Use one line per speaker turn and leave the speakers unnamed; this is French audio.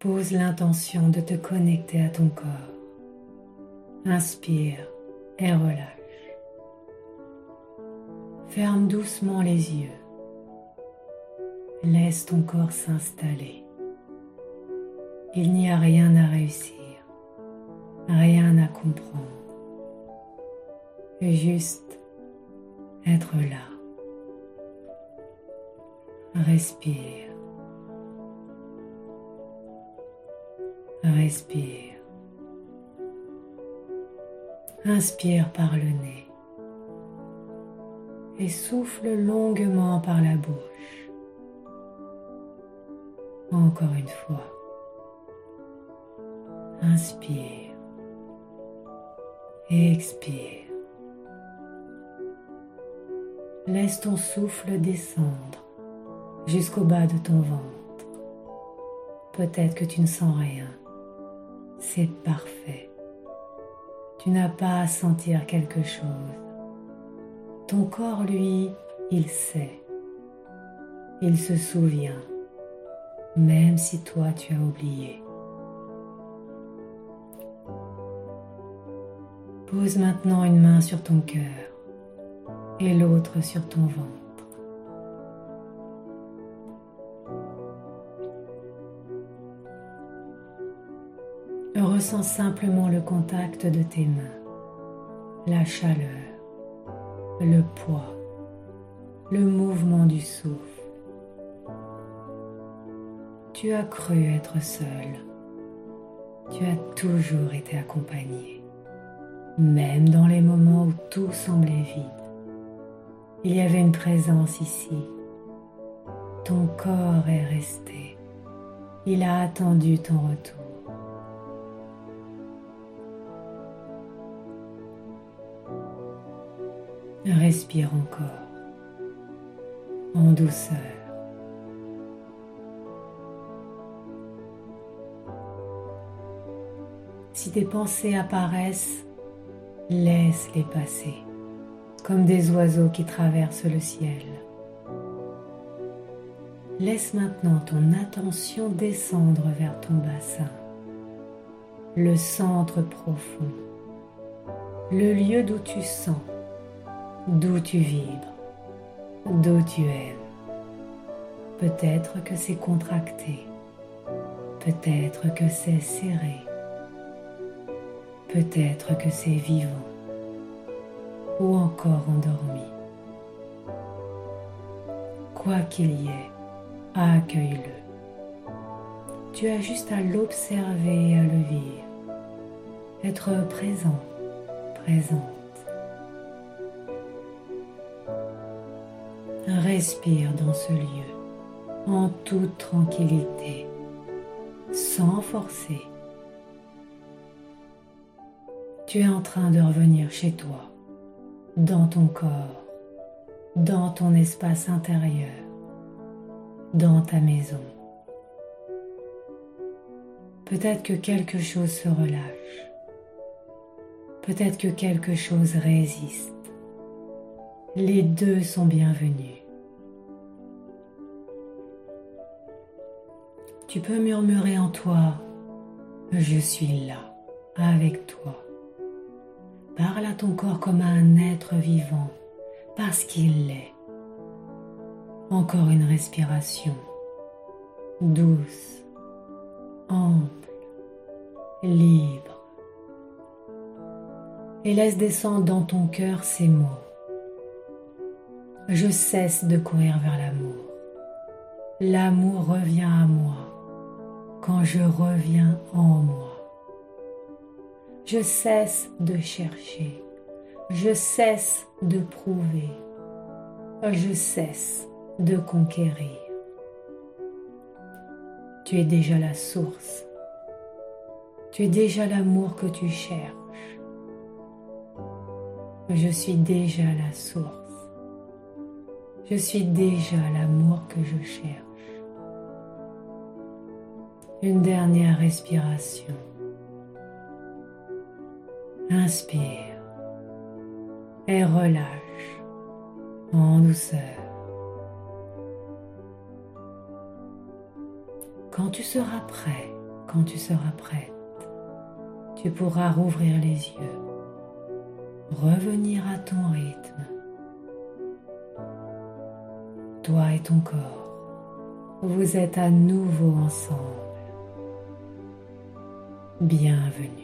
Pose l'intention de te connecter à ton corps. Inspire et relâche. Ferme doucement les yeux. Laisse ton corps s'installer. Il n'y a rien à réussir, rien à comprendre. Juste être là. Respire. Respire. Inspire par le nez et souffle longuement par la bouche. Encore une fois. Inspire et expire. Laisse ton souffle descendre jusqu'au bas de ton ventre. Peut-être que tu ne sens rien. C'est parfait. Tu n'as pas à sentir quelque chose. Ton corps, lui, il sait. Il se souvient, même si toi tu as oublié. Pose maintenant une main sur ton cœur et l'autre sur ton ventre. Ressens simplement le contact de tes mains, la chaleur, le poids, le mouvement du souffle. Tu as cru être seul. Tu as toujours été accompagné, même dans les moments où tout semblait vide. Il y avait une présence ici. Ton corps est resté. Il a attendu ton retour. Respire encore, en douceur. Si tes pensées apparaissent, laisse-les passer, comme des oiseaux qui traversent le ciel. Laisse maintenant ton attention descendre vers ton bassin, le centre profond, le lieu d'où tu sens, d'où tu vibres, d'où tu aimes. Peut-être que c'est contracté, peut-être que c'est serré, peut-être que c'est vivant ou encore endormi. Quoi qu'il y ait, accueille-le. Tu as juste à l'observer et à le vivre. Être présent, présente. Respire dans ce lieu, en toute tranquillité, sans forcer. Tu es en train de revenir chez toi, dans ton corps, dans ton espace intérieur, dans ta maison. Peut-être que quelque chose se relâche. Peut-être que quelque chose résiste. Les deux sont bienvenus. Tu peux murmurer en toi, je suis là, avec toi. Parle à ton corps comme à un être vivant, parce qu'il l'est. Encore une respiration, douce, ample, libre. Et laisse descendre dans ton cœur ces mots. Je cesse de courir vers l'amour. L'amour revient à moi quand je reviens en moi. Je cesse de chercher. Je cesse de prouver. Je cesse de conquérir. Tu es déjà la source. Tu es déjà l'amour que tu cherches. Je suis déjà la source. Je suis déjà l'amour que je cherche. Une dernière respiration. Inspire et relâche en douceur. Quand tu seras prêt, quand tu seras prête, tu pourras rouvrir les yeux, revenir à ton rythme. Toi et ton corps, vous êtes à nouveau ensemble. Bienvenue.